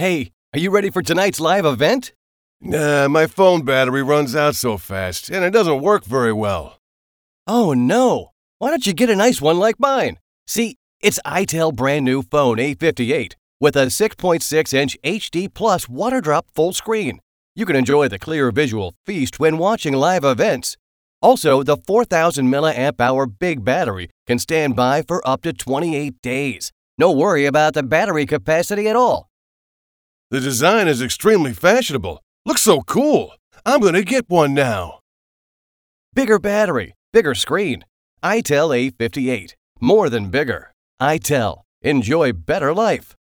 Hey, are you ready for tonight's live event? Nah, my phone battery runs out so fast, and it doesn't work very well. Oh no! Why don't you get a nice one like mine? See, it's itel brand new phone A58 with a 6.6-inch HD Plus water drop full screen. You can enjoy the clear visual feast when watching live events. Also, the 4,000 mAh big battery can stand by for up to 28 days. No worry about the battery capacity at all. The design is extremely fashionable. Looks so cool. I'm gonna get one now. Bigger battery, bigger screen. itel A58. More than bigger. itel. Enjoy better life.